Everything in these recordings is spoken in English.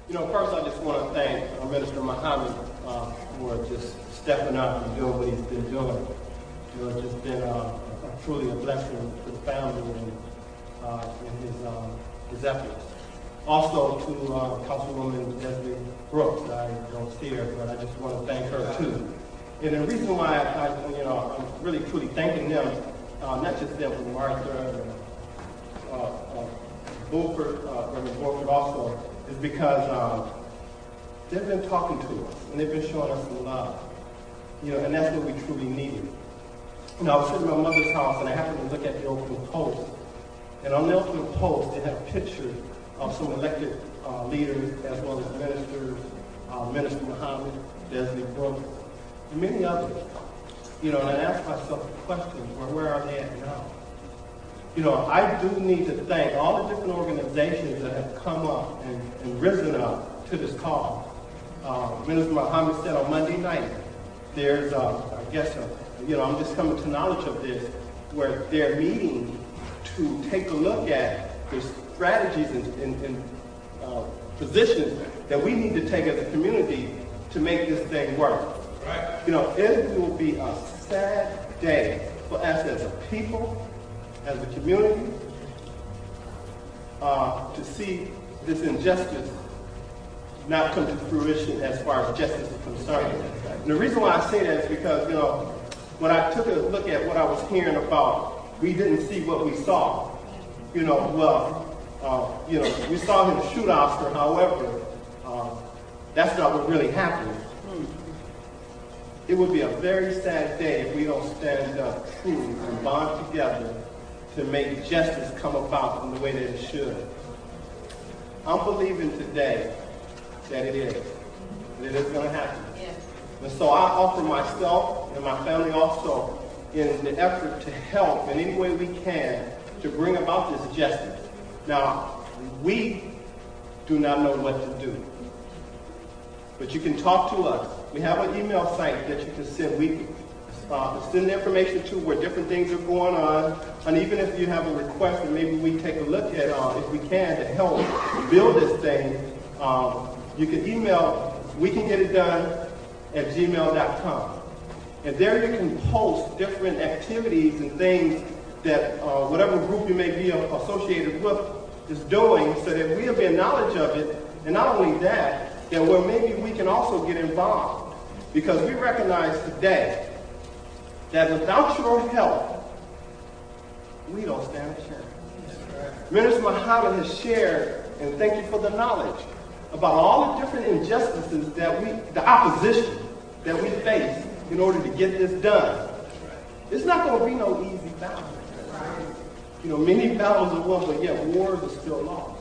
First I just want to thank Minister Muhammad for just stepping up and doing what he's been doing. It's just been truly a blessing to the family and his efforts. Also to Councilwoman Desiree Brooks. I don't see her, but I just want to thank her too. And the reason why I'm really truly thanking them, not just them, but Martha and Beaufort, Reverend Beaufort also, is because they've been talking to us and they've been showing us some love. And that's what we truly needed. I was sitting in my mother's house and I happened to look at the Oakland Post. And on the Oakland Post, they had pictures of some elected leaders as well as ministers, Minister Muhammad, Desiree Brooks, and many others. And I asked myself the question, where are they at now? I do need to thank all the different organizations that have come up and risen up to this cause. Minister Muhammad said on Monday night, there's, I'm just coming to knowledge of this, where they're meeting to take a look at the strategies and positions that we need to take as a community to make this thing work. Right. It will be a sad day for us as a people, as a community, to see this injustice not come to fruition as far as justice is concerned. And the reason why I say that is because, when I took a look at what I was hearing about, we didn't see what we saw. We saw him shoot Oscar, however, that's not what really happened. It would be a very sad day if we don't stand up truly and bond together to make justice come about in the way that it should. I'm believing today that it is going to happen. Yes. And so I offer myself and my family also in the effort to help in any way we can to bring about this justice. Now, we do not know what to do, but you can talk to us. We have an email site that you can send weekly. Send the information to where different things are going on, and even if you have a request and maybe we take a look at if we can to help build this thing, you can email wecangetitdone@gmail.com. And there you can post different activities and things that whatever group you may be associated with is doing, so that we'll be in knowledge of it. And not only that where maybe we can also get involved, because we recognize today that without your help, we don't stand a chance. Minister Muhammad has shared, and thank you for the knowledge, about all the different injustices the opposition that we face in order to get this done. It's not going to be no easy battle. Many battles are won, but yet wars are still lost.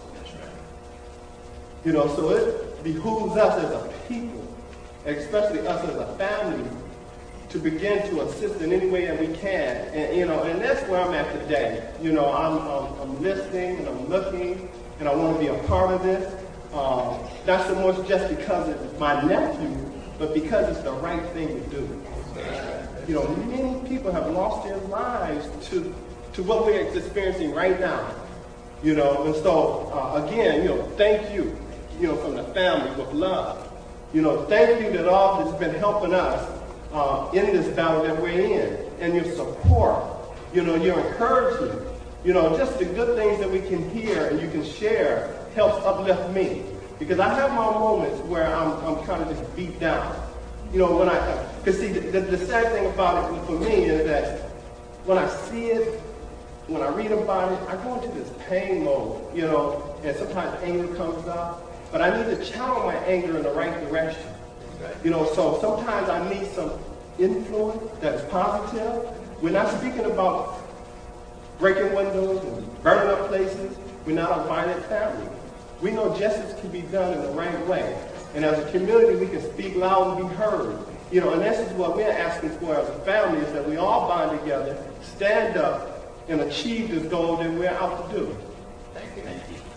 So it behooves us as a people, especially us as a family, to begin to assist in any way that we can. And that's where I'm at today. I'm listening and I'm looking and I want to be a part of this. Not so much just because it's my nephew, but because it's the right thing to do. Many people have lost their lives to what we're experiencing right now. And so, again, thank you, from the family with love. Thank you that all has been helping us in this battle that we're in, and your support, your encouragement, just the good things that we can hear and you can share helps uplift me, because I have my moments where I'm kind of just beat down. Because see, the sad thing about it for me is that when I see it, when I read about it, I go into this pain mode, and sometimes anger comes up, but I need to channel my anger in the right direction. So sometimes I need some influence that is positive. We're not speaking about breaking windows and burning up places. We're not a violent family. We know justice can be done in the right way. And as a community, we can speak loud and be heard. And this is what we're asking for as a family, is that we all bond together, stand up, and achieve this goal that we're out to do. Thank you.